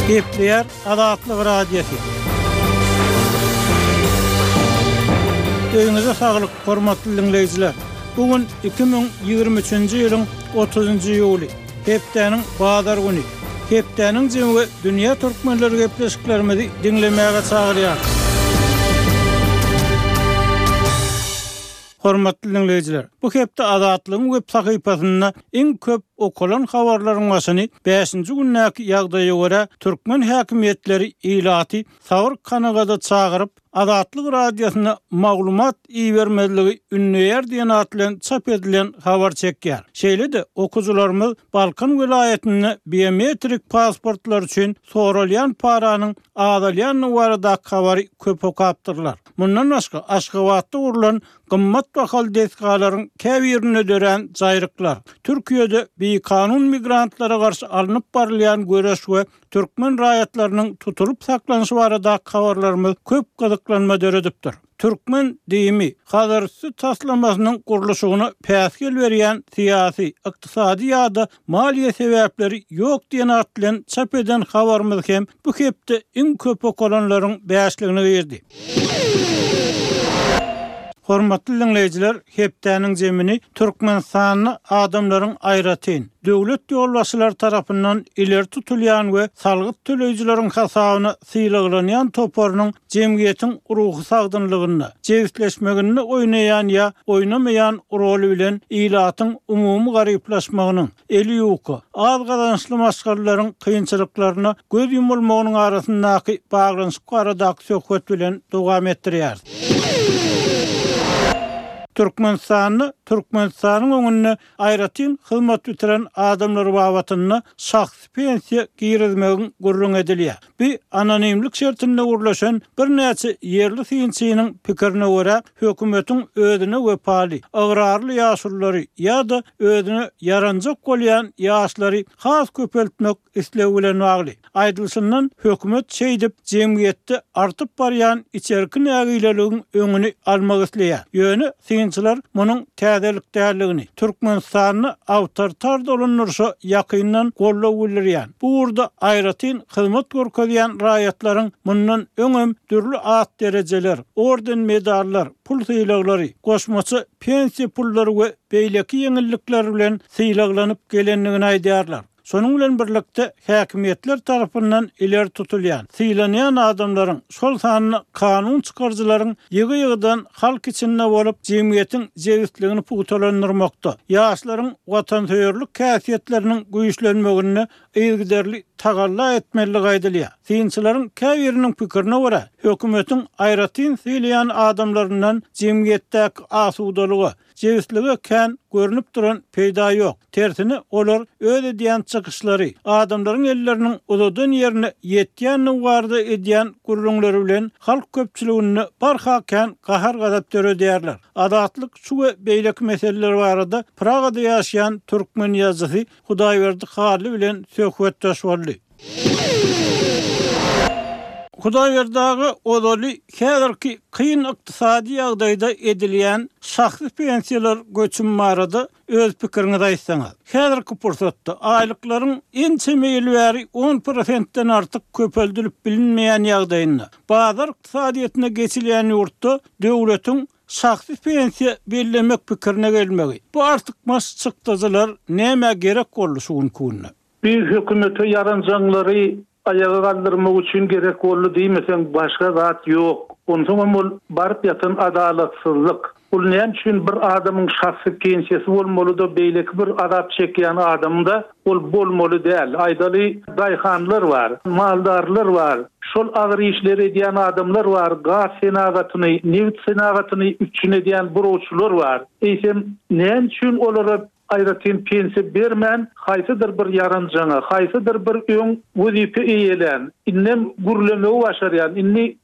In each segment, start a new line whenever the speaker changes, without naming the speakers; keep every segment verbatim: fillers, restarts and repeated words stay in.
Kepler Adatlyk radiosu. Öňüňize saglyk, hormatly dinleýijiler. Bugün iki bin ýygrimi üçinji ýylyň otuzynjy ýuly, hepdeniň bazar güni. Hepdeniň jemgy dünýä türkmenleri gepleşiklerimizi dinlemäge çagyrýar. Hormatly dinleýijiler, bu hepde Adatlyň web sahypasynda iň köp okulan habarlaryň başyny beşinji günnäki ýagdaýa görä türkmen häkimetleri ilaty Sawr kanagada çagyryp Adatlyk radiosyna maglumat iýermezligi ünlüýär diýen atlan çap edilen habar çekýär. Şeýle-de okujularymyz Balkan vilayetinde biometrik pasportlar üçin soralyan paranyň azalyan barada habary köp okapdyrlar. Mundan başga Aşgabatda urulan gymmat bahal deskalaryň käbirine dören jaýryklar, Türkiýede bir kanun migrantlara garşy alınıp barylýan göreş we türkmen raýatlarynyň tutulup saklanýyşy barada habarlarymyz köp gyzyklanma döredipdir. Türkmen diýimi hazırsı taslamasynyň gurulşygyna päsgel berýän syýasy, ykdysady ýa-da maliýe sebäpleri ýok diýen atlan çap eden habarymyz hem bu hepde iň köp okulanlaryň bäşligine berdi. Hormatly dinleýijiler, hepdeniň jemini Türkmenistanyň adamlaryň aýratyn, döwlet ýolbaşçylary tarapyndan ileri tutulýan we salgyt töleýijileriň hasabyna syýlaglanýan toparynyň jemgyýetiň ruhy sagdynlygyny, jewitleşmegini oýnaýan ýa oýnamaýan roli bilen ilatyň umumy garyplaşmagynyň, eli ýoky, az gazançly maşgarlaryň kynçylyklaryna göz ýumulmagynyň arasyndaky baglanyşyk baradaky söhbet bilen dowam etdirýär. Türkmenistanyň Türkmenistanyň öňünde aýratyn hyzmat bitiren adamlar babatyny şahsy pensiýa girizmegiň gurrun edilýär. Bir anonimlik şertinde gurulşan bir näçe yerli synçynyň pikirine görä hökümetiň özüne wepaly, agrarly ýaşulary ýa-da özüne yaranjak bolýan ýaşlary has köpeltmek islew bilen bagly. Aýdylşyndan hökümet şeýdip jemgyýetde artyp barýan içerki nägileligiň öňüni almak isleýär. Ýöne synçylar munyň täzelik däligini, Türkmenistanyny awtoritar dolanyrsa ýakyndan gollaw bilýär. Bu urda aýratyn hyzmat görkezýän raýatlaryň mundan öňem türlü at derejeler, orden medallar, pul syýlaglary, goşmaçy pensiýa pullary we beýleki ýeňillikler bilen syýlaglanyp gelenligini aýdýarlar. Sonun bilen birlikde häkimetler tarapyndan ileri tutulýan, syýlanýan adamlaryň şol sanyny kanun çykarjylaryň ýygy-ýygydan halk içinde bolup jemgyýetiň jewitligini pugutolandyrmakda, ýaşlaryň watansewerlik käsiýetleriniň güýçlenmegine eýgiderli tagalla etmeligi aýdylýar. Synçylaryň käbiriniň pikirine görä, hökümetiň aýratyn syýlaýan adamlaryndan jemgyýetdäki asudalygy, jewitlige kän görünüp duran peýda ýok. Tersine olar öýle diýen çykyşlary, adamlaryň elleriniň uzadan ýerine ýetýän warda edýän gurrunlary bilen halk köpçüligini barhakän gahar gadap döredýärler. Adatlyk şu we beýleki meseleler barada Pragada ýaşaýan türkmen ýazgysy Hudaýberdi Hali bilen söhbetdeş boldy. Hudaýberdagy odaly häzirki kyn ykdysady ýagdaýda edilýän şahsy pensiýalar göçüm barada öz pikiriňizi aýtsaňyz. Häzirki pursatda aýlyklaryň en çemeýil bäri on prosentden artyk köpeldilip bilinmeýän ýagdaýynda bazar ykdysadyetine geçilýän ýurtda döwletiň şahsy pensiýa bellemek pikirine gelmegi. Bu artyk maş çykdyjylar näme gerek boldy şu günkunna?
Bir hökümete yaranjanlary ayağa kaldırmak üçin gerek boldy diýmesen başga zat ýok. Onsoň ol baryp ýatan adalatsızlyk. Ol näme üçin bir adamyň şahsy pensiýasy bolmaly da beýleki bir adap çekýän adamda ol bolmaly däl. Aýdaly daýhanlar bar, maldarlar bar. Şol agyr işleri edýän adamlar bar, gaz senagatyny, neft senagatyny üçin edýän burowçular bar. Eýsem näme üçin olara aýratyn pensiýa bermän, haýsydyr bir yaranjaňa, haýsydyr bir öň wezipe eýelen, innem gurlemegi başarýan, inni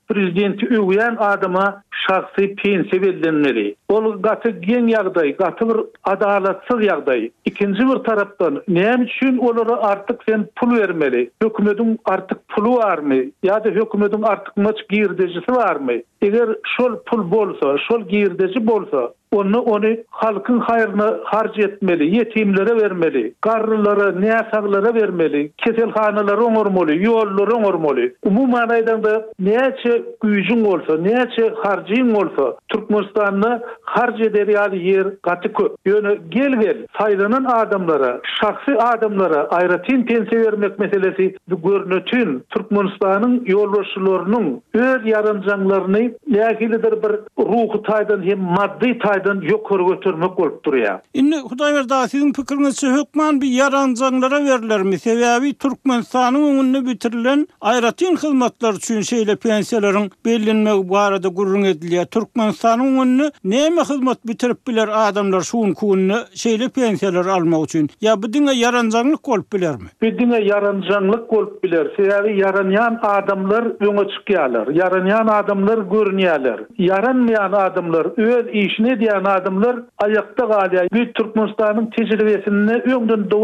prezidenti öwýän adama şahsy pensiýa berilmeli. Ol gaty geň ýagdaý, gaty bir adalatsyz ýagdaý. Ikinji bir tarapdan näme üçin olara artyk sen pul bermeli? Hökümetiň artyk pulu barmy? Ýa-da hökümetiň artyk maç girdejisi barmy? Eger şol pul bolsa, şol girdeji bolsa, onu onu halkın hayrına harc etmeli, yetimlere vermeli, garrylara, näsaglara vermeli, keselhanalara oňurmaly, ýollara oňurmaly. Umumyň aýdanda näçe güýjüň bolsa, näçe harjyň bolsa, Türkmenistanyny harj eder ýer gaty köp. Ýöne gelgel saýlanan adamlara, şahsy adamlara aýratyn pensiýa bermek meselesi görnetün Türkmenistanyň ýolbaşçylarynyň öz ýaranjaklaryny nähilidir bir ruhy taýdan hem maddi taýdan ýokary götürmek bolup durýar.
Indi Hudaýberda siziň pikiriňizçe hökman bir ýaranjaklara berilirmi? Sebäbi Türkmenistanyň öňünde bitirilen aýratyn hyzmatlar üçin şeýle pensiýalaryň bellenmegi barada gurrun edilýär. Türkmenistanyň öňünde näme hyzmat bitirip biler adamlar şuň kunny şeýle pensiýalar almak üçin? Ya bu diňe ýaranjaklyk bolup bilermi?
Bu diňe ýaranjaklyk bolup biler. Sebäbi ýaranýan adamlar öňe çykýarlar. Ýaranýan adamlar görünýärler. Yaranmayan adamlar, öz işini diyen adamlar ayakta kalıyor. Bir Türkmenistan'ın tecrübesini öňden